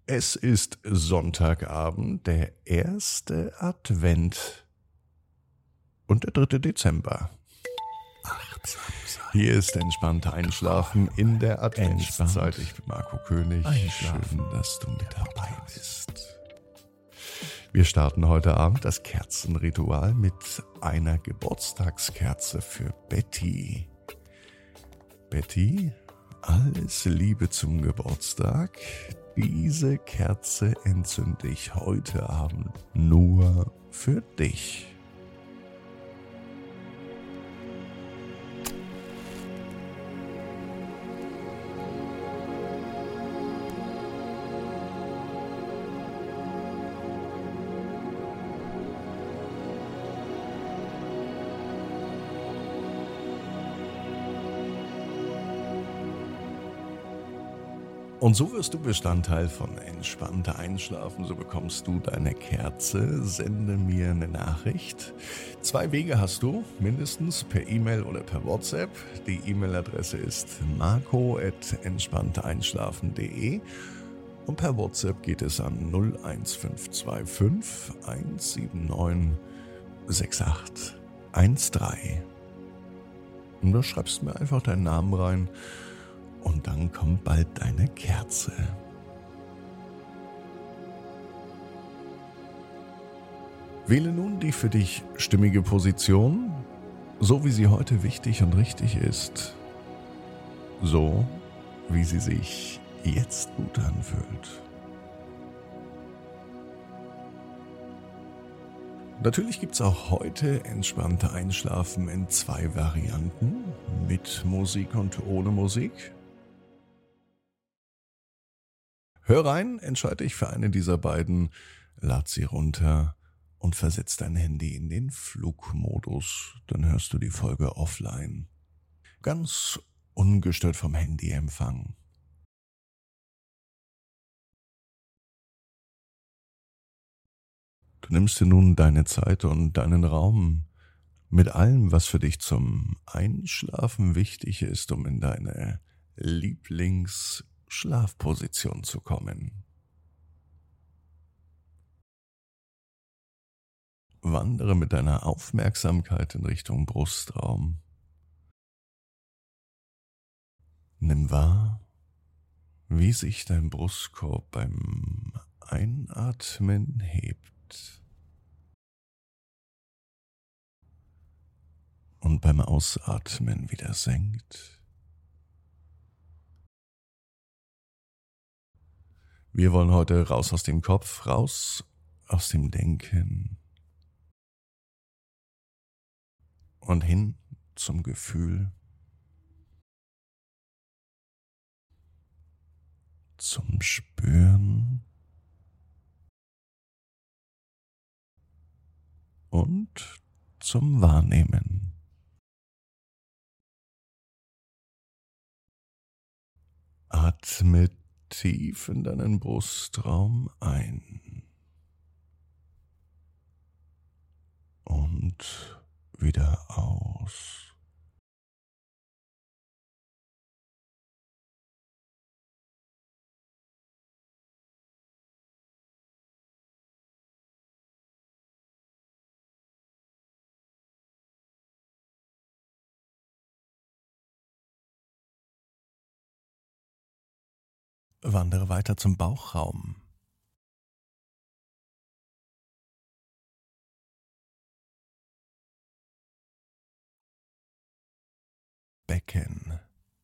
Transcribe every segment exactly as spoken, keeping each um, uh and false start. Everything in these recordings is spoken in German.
Es ist Sonntagabend, der erste Advent und der dritte Dezember. Hier ist entspannter Einschlafen in der Adventszeit. Ich bin Marco König. Schön, dass du mit dabei bist. Wir starten heute Abend das Kerzenritual mit einer Geburtstagskerze für Betty. Betty, alles Liebe zum Geburtstag. Diese Kerze entzünde ich heute Abend nur für dich. Und so wirst du Bestandteil von entspannter Einschlafen, so bekommst du deine Kerze, sende mir eine Nachricht. Zwei Wege hast du, mindestens per E-Mail oder per WhatsApp. Die E-Mail-Adresse ist marco at entspanntereinschlafen punkt de und per WhatsApp geht es an null eins fünf zwei fünf eins sieben neun sechs acht eins drei. Und da schreibst du mir einfach deinen Namen rein. Und dann kommt bald deine Kerze. Wähle nun die für dich stimmige Position, so wie sie heute wichtig und richtig ist. So, wie sie sich jetzt gut anfühlt. Natürlich gibt es auch heute entspannte Einschlafen in zwei Varianten, mit Musik und ohne Musik. Hör rein, entscheide dich für eine dieser beiden, lad sie runter und versetz dein Handy in den Flugmodus. Dann hörst du die Folge offline. Ganz ungestört vom Handyempfang. Du nimmst dir nun deine Zeit und deinen Raum mit allem, was für dich zum Einschlafen wichtig ist, um in deine Lieblings- Schlafposition zu kommen. Wandere mit deiner Aufmerksamkeit in Richtung Brustraum. Nimm wahr, wie sich dein Brustkorb beim Einatmen hebt und beim Ausatmen wieder senkt. Wir wollen heute raus aus dem Kopf, raus aus dem Denken und hin zum Gefühl, zum Spüren und zum Wahrnehmen. Atme tief in deinen Brustraum ein und wieder aus. Wandere weiter zum Bauchraum. Becken.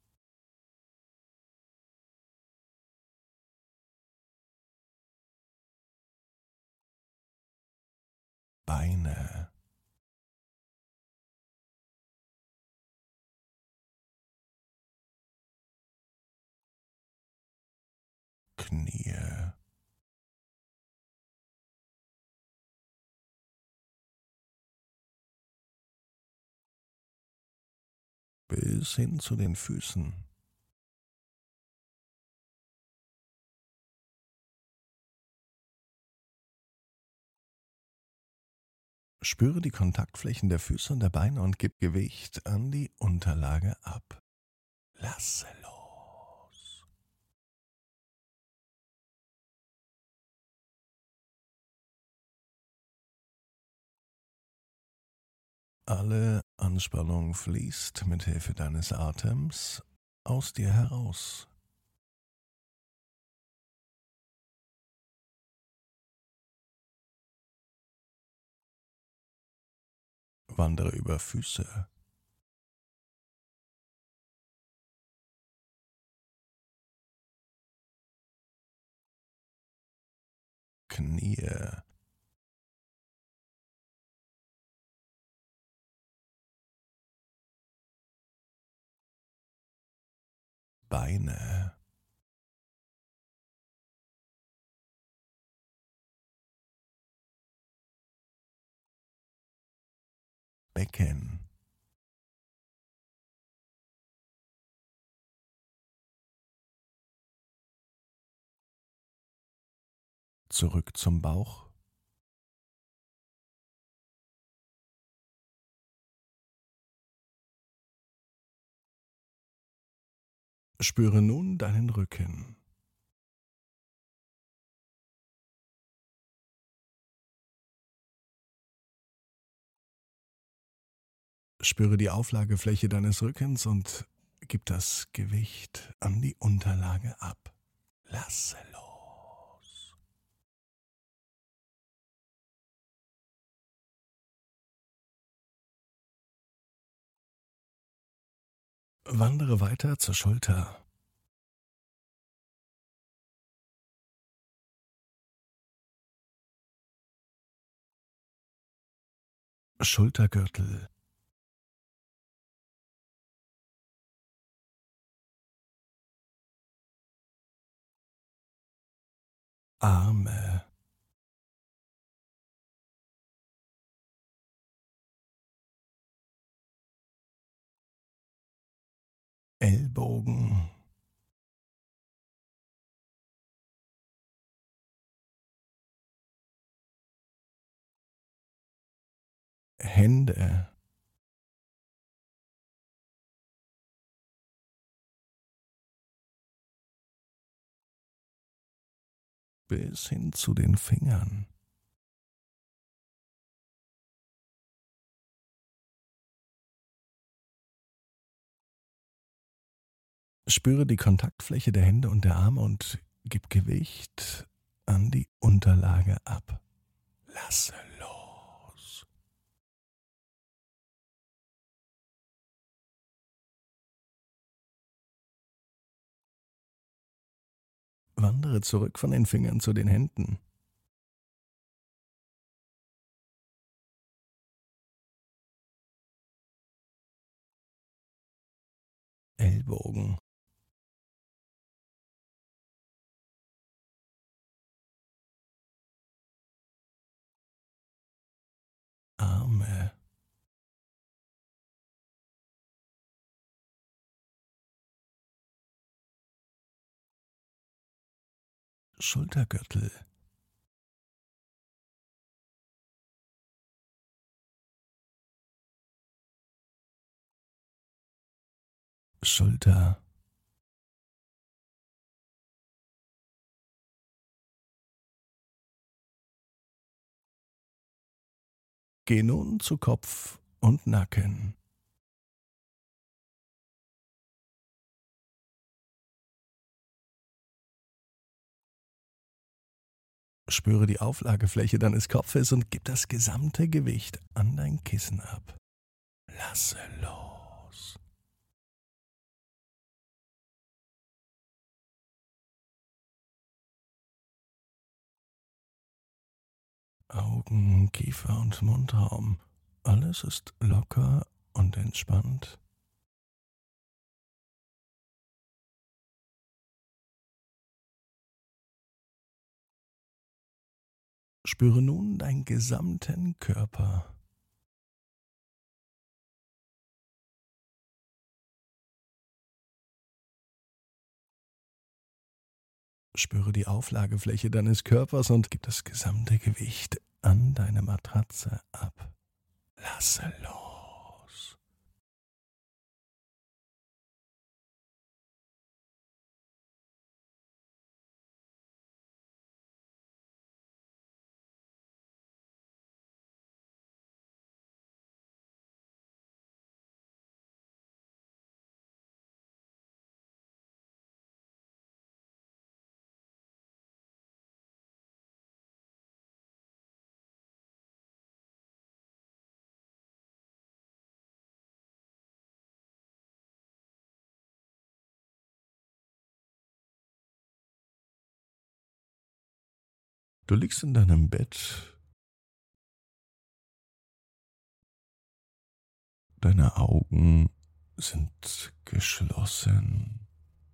Beine. Knie. Bis hin zu den Füßen. Spüre die Kontaktflächen der Füße und der Beine und gib Gewicht an die Unterlage ab. Lasse los. Alle Anspannung fließt mit Hilfe deines Atems aus dir heraus. Wandere über Füße, Knie, Beine, Becken, zurück zum Bauch. Spüre nun deinen Rücken. Spüre die Auflagefläche deines Rückens und gib das Gewicht an die Unterlage ab. Lasse los. Wandere weiter zur Schulter. Schultergürtel, Arme, Ellbogen, Hände, bis hin zu den Fingern. Spüre die Kontaktfläche der Hände und der Arme und gib Gewicht an die Unterlage ab. Lasse los. Wandere zurück von den Fingern zu den Händen. Ellbogen, Arme, Schultergürtel, Schulter, geh nun zu Kopf und Nacken. Spüre die Auflagefläche deines Kopfes und gib das gesamte Gewicht an dein Kissen ab. Lasse los. Augen, Kiefer und Mundraum. Alles ist locker und entspannt. Spüre nun deinen gesamten Körper. Spüre die Auflagefläche deines Körpers und gib das gesamte Gewicht an deine Matratze ab. Lasse los. Du liegst in deinem Bett, deine Augen sind geschlossen.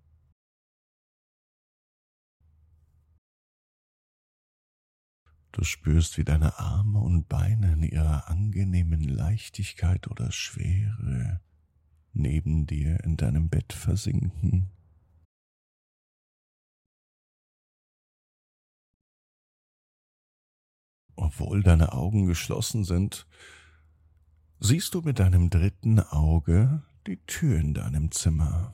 Du spürst, wie deine Arme und Beine in ihrer angenehmen Leichtigkeit oder Schwere neben dir in deinem Bett versinken. Obwohl deine Augen geschlossen sind, siehst du mit deinem dritten Auge die Tür in deinem Zimmer.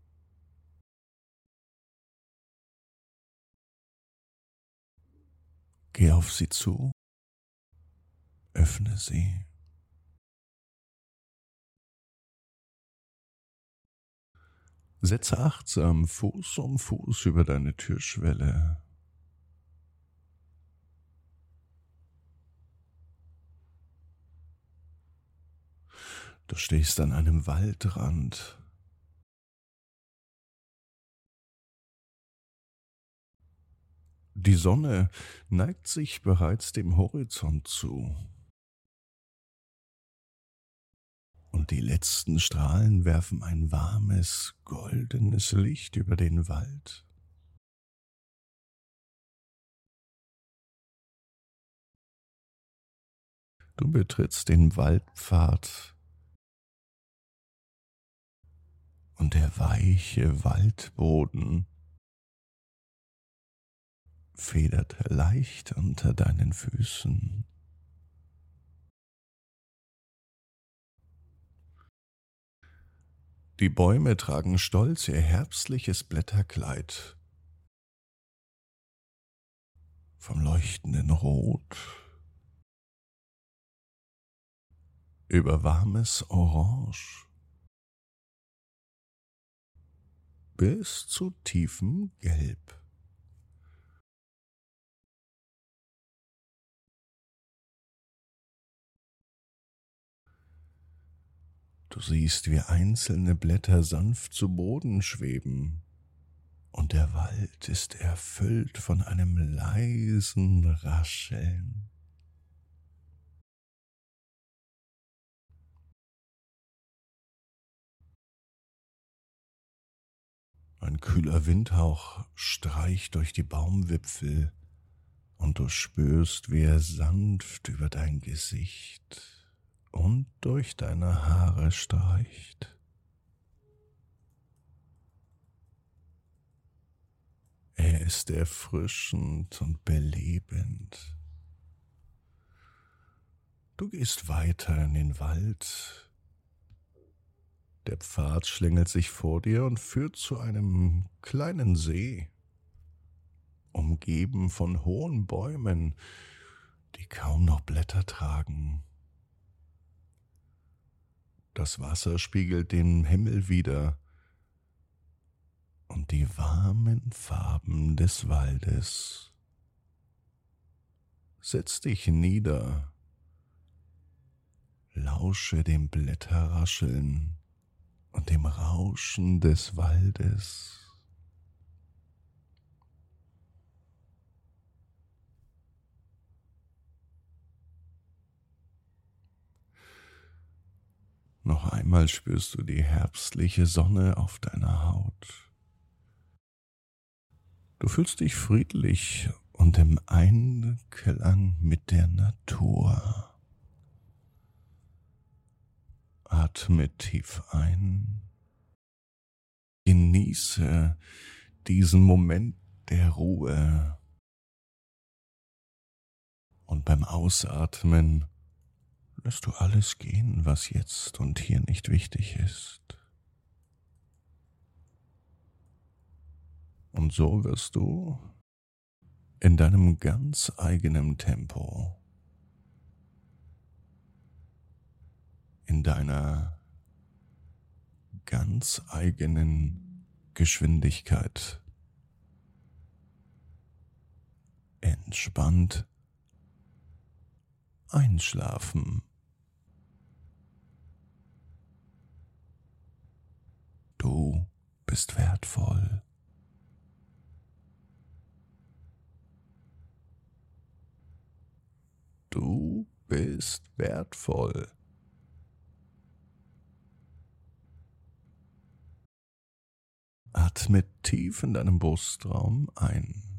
Geh auf sie zu, öffne sie. Setze achtsam Fuß um Fuß über deine Türschwelle. Du stehst an einem Waldrand. Die Sonne neigt sich bereits dem Horizont zu. Und die letzten Strahlen werfen ein warmes, goldenes Licht über den Wald. Du betrittst den Waldpfad und der weiche Waldboden federt leicht unter deinen Füßen. Die Bäume tragen stolz ihr herbstliches Blätterkleid vom leuchtenden Rot über warmes Orange bis zu tiefem Gelb. Du siehst, wie einzelne Blätter sanft zu Boden schweben, und der Wald ist erfüllt von einem leisen Rascheln. Ein kühler Windhauch streicht durch die Baumwipfel, und du spürst, wie er sanft über dein Gesicht und durch deine Haare streicht. Er ist erfrischend und belebend. Du gehst weiter in den Wald. Der Pfad schlängelt sich vor dir und führt zu einem kleinen See, umgeben von hohen Bäumen, die kaum noch Blätter tragen. Das Wasser spiegelt den Himmel wider, und die warmen Farben des Waldes. Setz dich nieder, lausche dem Blätterrascheln und dem Rauschen des Waldes. Noch einmal spürst du die herbstliche Sonne auf deiner Haut. Du fühlst dich friedlich und im Einklang mit der Natur. Atme tief ein. Genieße diesen Moment der Ruhe. Und beim Ausatmen lässt du alles gehen, was jetzt und hier nicht wichtig ist. Und so wirst du in deinem ganz eigenen Tempo, in deiner ganz eigenen Geschwindigkeit entspannt einschlafen. Du bist wertvoll. ist wertvoll. Atme tief in deinem Brustraum ein